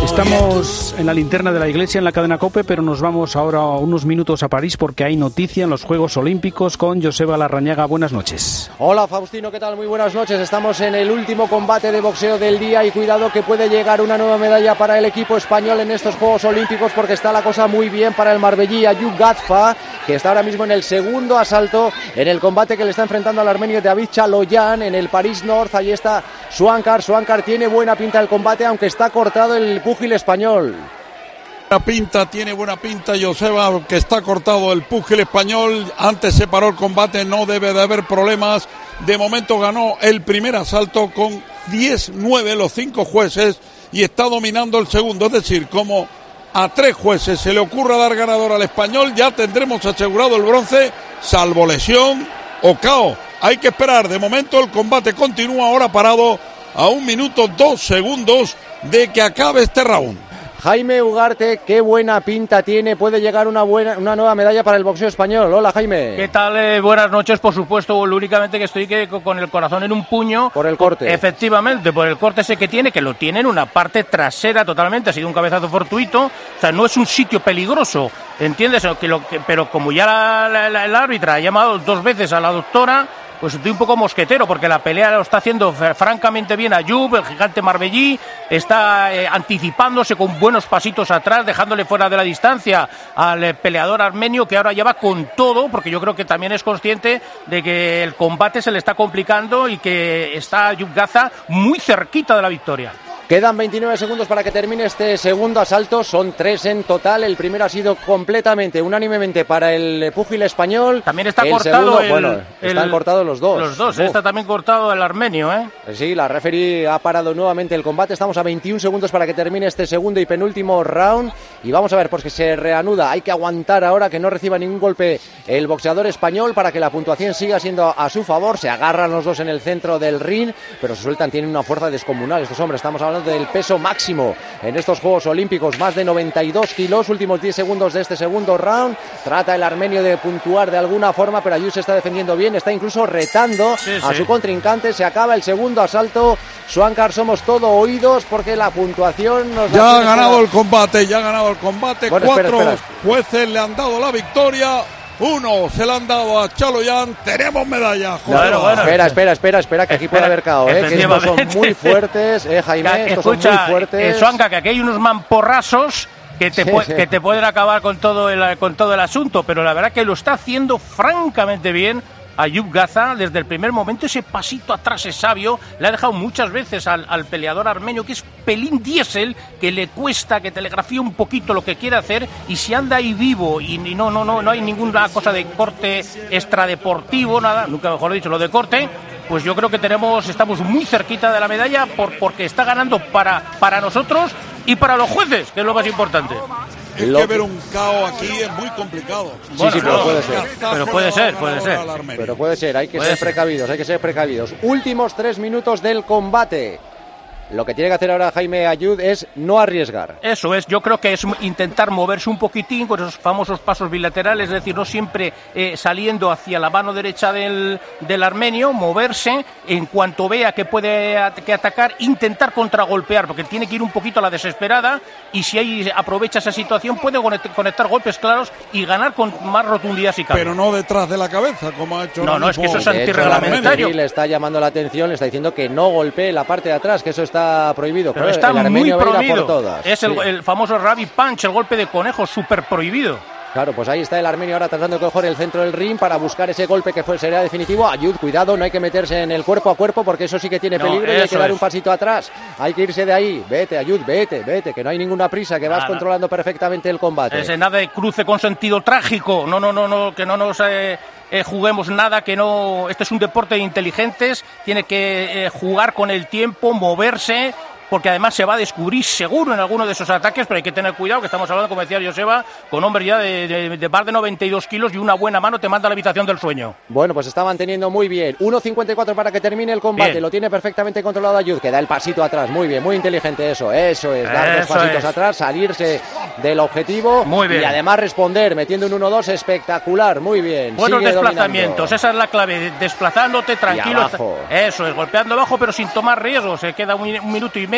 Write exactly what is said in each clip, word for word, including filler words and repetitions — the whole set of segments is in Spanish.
Estamos en la linterna de la iglesia en la cadena COPE, pero nos vamos ahora unos minutos a París porque hay noticia en los Juegos Olímpicos con Joseba Larrañaga. Buenas noches. Hola Faustino, ¿qué tal? Muy buenas noches. Estamos en el último combate de boxeo del día y cuidado que puede llegar una nueva medalla para el equipo español en estos Juegos Olímpicos porque está la cosa muy bien para el marbellí Ayub Gazfa, que está ahora mismo en el segundo asalto en el combate que le está enfrentando al armenio David Chaloyan en el París North. Allí está Swankar. Swankar tiene buena pinta el combate, aunque está cortado el púgil español. Buena pinta, tiene buena pinta Joseba, que está cortado el púgil español. Antes se paró el combate, no debe de haber problemas. De momento ganó el primer asalto con diez nueve los cinco jueces y está dominando el segundo. Es decir, como a tres jueces se le ocurra dar ganador al español, ya tendremos asegurado el bronce, salvo lesión o K O. Hay que esperar. De momento el combate continúa ahora parado a un minuto dos segundos de que acabe este round. Jaime Ugarte, qué buena pinta tiene, puede llegar una buena, una nueva medalla para el boxeo español. Hola Jaime. ¿Qué tal? Eh, buenas noches, por supuesto, lo únicamente que estoy que, con el corazón en un puño. Por el corte. Efectivamente, por el corte ese que tiene, que lo tiene en una parte trasera totalmente, ha sido un cabezazo fortuito, o sea, no es un sitio peligroso, ¿entiendes? Que lo, que, pero como ya la, la, la, el árbitra ha llamado dos veces a la doctora, pues estoy un poco mosquetero, porque la pelea lo está haciendo francamente bien Ayub, el gigante marbellí, está eh, anticipándose con buenos pasitos atrás, dejándole fuera de la distancia al eh, peleador armenio, que ahora ya va con todo, porque yo creo que también es consciente de que el combate se le está complicando y que está Ayub Gazfa muy cerquita de la victoria. Quedan veintinueve segundos para que termine este segundo asalto, son tres en total. El primero ha sido completamente, unánimemente para el púgil español. También está el cortado segundo, el, bueno, están el, cortados los dos. Los dos, Uf. Está también cortado el armenio, ¿eh? Sí, la referee ha parado nuevamente el combate. Estamos a veintiún segundos para que termine este segundo y penúltimo round. Y vamos a ver, pues que se reanuda. Hay que aguantar ahora que no reciba ningún golpe el boxeador español para que la puntuación siga siendo a su favor. Se agarran los dos en el centro del ring, pero se sueltan, tienen una fuerza descomunal estos hombres. Estamos hablando del peso máximo en estos Juegos Olímpicos, más de noventa y dos kilos. Últimos diez segundos de este segundo round. Trata el armenio de puntuar de alguna forma, pero Ayub se está defendiendo bien, está incluso retando sí, a sí. su contrincante. Se acaba el segundo asalto. Swankar, somos todo oídos porque la puntuación nos ya ha ganado para... el combate, ya ha ganado el combate. Bueno, Cuatro espera, espera. jueces le han dado la victoria. Uno se le han dado a Chaloyan. Tenemos medalla. Bueno, bueno, espera, espera, espera, espera, que aquí espera, puede haber caos, ¿eh? Que estos son muy fuertes, eh, Jaime, que, estos escucha, son muy fuertes. Eh, Swankar, que aquí hay unos mamporrazos que te, sí, pu- sí. que te pueden acabar con todo el con todo el asunto, pero la verdad que lo está haciendo francamente bien Ayub Gazfa. Desde el primer momento ese pasito atrás es sabio, le ha dejado muchas veces al, al peleador armenio, que es pelín diésel, que le cuesta, que telegrafía un poquito lo que quiere hacer, y si anda ahí vivo y, y no, no, no, no hay ninguna cosa de corte extradeportivo, nada, nunca mejor dicho lo de corte, pues yo creo que tenemos, estamos muy cerquita de la medalla por, porque está ganando para, para nosotros y para los jueces, que es lo más importante. Es que ver un caos aquí es muy complicado. Sí, bueno, sí, pero no, puede ser. Pero puede ser, puede ser. Pero puede ser, hay que ser precavidos, hay que ser precavidos. Últimos tres minutos del combate. Lo que tiene que hacer ahora Jaime Ayub es no arriesgar. Eso es, yo creo que es intentar moverse un poquitín con esos famosos pasos bilaterales, es decir, no siempre eh, saliendo hacia la mano derecha del, del armenio, moverse, en cuanto vea que puede at- que atacar, intentar contragolpear, porque tiene que ir un poquito a la desesperada, y si ahí aprovecha esa situación puede conect- conectar golpes claros y ganar con más rotundidad si cabe. Pero no detrás de la cabeza, como ha hecho. No, no, es que eso es antirreglamentario. Le está llamando la atención, le está diciendo que no golpee la parte de atrás, que eso está prohibido. Pero está el muy prohibido. Por todas. Es el, sí. el famoso rabbit punch, el golpe de conejo, súper prohibido. Claro, pues ahí está el armenio ahora tratando de coger el centro del ring para buscar ese golpe que fue, sería definitivo. Ayud, cuidado, no hay que meterse en el cuerpo a cuerpo porque eso sí que tiene peligro, no, y hay que dar es. un pasito atrás. Hay que irse de ahí. Vete, Ayud, vete, vete, que no hay ninguna prisa, que vas nada. controlando perfectamente el combate. Ese nada de cruce con sentido trágico. No, no, no, no, que no nos eh, eh, juguemos nada, que no. Este es un deporte de inteligentes, tiene que eh, jugar con el tiempo, moverse, porque además se va a descubrir seguro en alguno de esos ataques, pero hay que tener cuidado, que estamos hablando, como decía Joseba, con hombres ya de, de, de más de noventa y dos kilos, y una buena mano te manda a la habitación del sueño. Bueno, pues está manteniendo muy bien. uno cincuenta y cuatro para que termine el combate. Bien. Lo tiene perfectamente controlado Ayud, que da el pasito atrás. Muy bien, muy inteligente eso. Eso es, dar eso dos pasitos es. atrás, salirse del objetivo. Muy bien. Y además responder, metiendo un uno dos espectacular. Muy bien. Buenos Sigue desplazamientos, dominando. Esa es la clave, desplazándote tranquilo. Eso es, golpeando abajo, pero sin tomar riesgos. Se queda un, un minuto y medio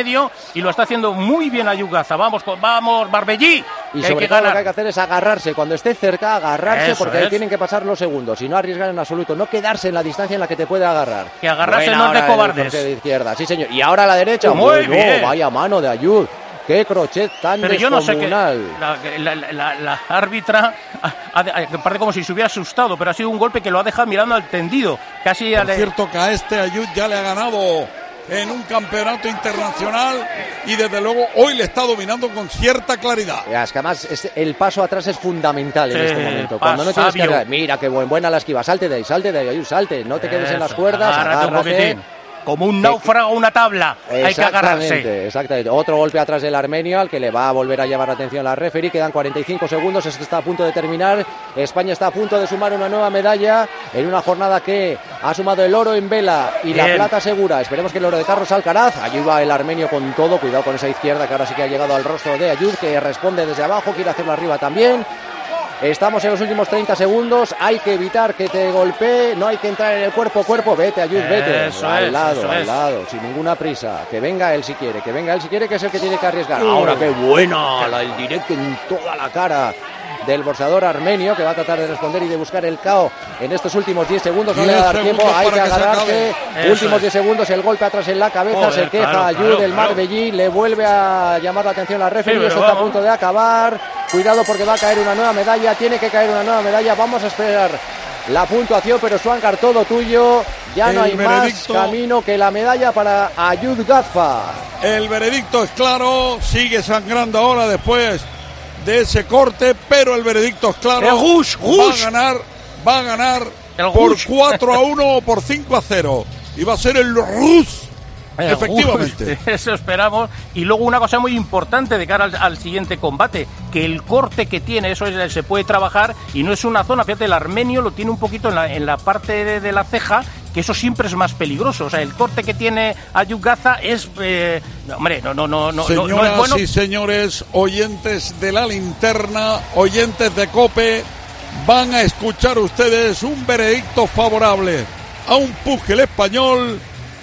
medio y lo está haciendo muy bien Ayub Gaza. Vamos, vamos, Marbellí. Y sobre todo lo que hay que hacer es agarrarse, cuando esté cerca, agarrarse, porque ahí tienen que pasar los segundos y no arriesgar en absoluto, no quedarse en la distancia en la que te puede agarrar. Que agarrarse no es de cobardes. De izquierda, sí señor. Y ahora a la derecha, muy bueno, bien. Vaya mano de Ayub. Qué crochet tan Pero yo no sé que la, descomunal. la, la, la, la árbitra que parece como si se hubiera asustado, pero ha sido un golpe que lo ha dejado mirando al tendido. Casi Por al... cierto que a este Ayub ya le ha ganado en un campeonato internacional y desde luego hoy le está dominando con cierta claridad. Es que además es, el paso atrás es fundamental en sí, este momento. Cuando no tienes que... Mira qué buen, buena la esquiva, salte de ahí, salte de ahí, Ayub, salte, no te quedes Eso, en las cuerdas, agárrate. Un poquitín. Como un náufrago o una tabla, hay que agarrarse. Exactamente, otro golpe atrás del armenio al que le va a volver a llamar la atención la referee. Quedan cuarenta y cinco segundos, esto está a punto de terminar. España está a punto de sumar una nueva medalla en una jornada que ha sumado el oro en vela y Bien. la plata segura. Esperemos que el oro de Carlos Alcaraz. Allí va el armenio con todo, cuidado con esa izquierda que ahora sí que ha llegado al rostro de Ayub, que responde desde abajo, quiere hacerlo arriba también. Estamos en los últimos treinta segundos, hay que evitar que te golpee, no hay que entrar en el cuerpo a cuerpo, vete Ayub, vete, eso al es, lado, eso al es. lado, sin ninguna prisa, que venga él si quiere, que venga él si quiere, que es el que tiene que arriesgar. Uh. Ahora qué buena, la, el directo en toda la cara del boxeador armenio, que va a tratar de responder y de buscar el K O en estos últimos diez segundos, no le va a dar tiempo, hay que agarrarse, últimos diez segundos, el golpe atrás en la cabeza, Joder, se queja claro, Ayub, claro, el Marbellí, claro. le vuelve a llamar la atención a la referee, sí, esto está a punto de acabar, cuidado porque va a caer una nueva medalla, tiene que caer una nueva medalla, vamos a esperar la puntuación, pero Suancar, todo tuyo, ya no hay más camino que la medalla para Ayub Gaza. El veredicto es claro, sigue sangrando ahora después de ese corte, pero el veredicto es claro. El Gus, Gus. Va a ganar, va a ganar el por Gus. cuatro a uno o por cinco a cero. Y va a ser el Rus. El Efectivamente. Gus. Eso esperamos. Y luego una cosa muy importante de cara al, al siguiente combate, que el corte que tiene, eso es, se puede trabajar y no es una zona, fíjate, el armenio lo tiene un poquito en la, en la parte de, de la ceja, que eso siempre es más peligroso. O sea, el corte que tiene Ayub Gaza es... Eh, hombre, no, no, no, no, Señoras no es bueno. y señores, oyentes de la linterna, oyentes de COPE, van a escuchar ustedes un veredicto favorable a un púgil español,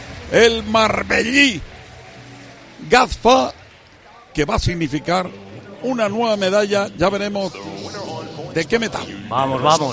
el Marbellí Gaza, que va a significar una nueva medalla. Ya veremos de qué metal. Vamos, vamos.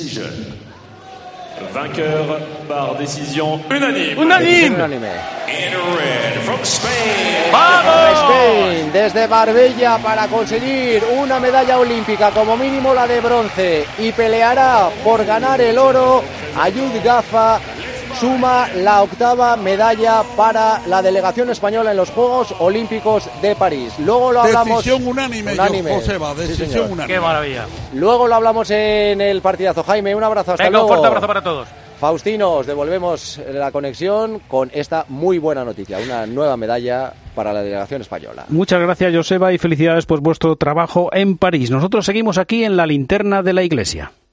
Vainqueur par décision unánime. Unánime. Unánime. In red from Spain. ¡Vamos! Spain, desde Marbella para conseguir una medalla olímpica, como mínimo la de bronce, y peleará por ganar el oro. Ayub Gaza suma la octava medalla para la delegación española en los Juegos Olímpicos de París. Luego lo hablamos... Decisión unánime, unánime. Yo, Joseba, decisión sí, unánime. Qué maravilla. Luego lo hablamos en el partidazo. Jaime, un abrazo, hasta Venga, luego. Un fuerte abrazo para todos. Faustino, os devolvemos la conexión con esta muy buena noticia, una nueva medalla para la delegación española. Muchas gracias, Joseba, y felicidades por vuestro trabajo en París. Nosotros seguimos aquí en la linterna de la iglesia.